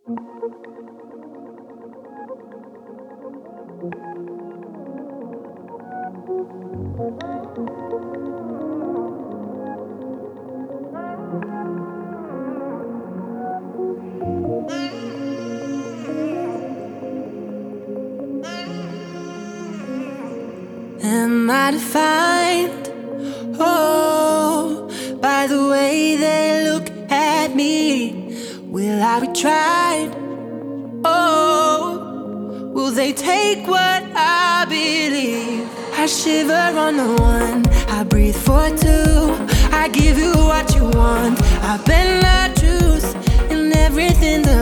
Am I defined? Oh, by the way they look at me. Will I be tried? Oh, will they take what I believe? I shiver on the one, I breathe for two. I give you what you want. I bend the truth in everything that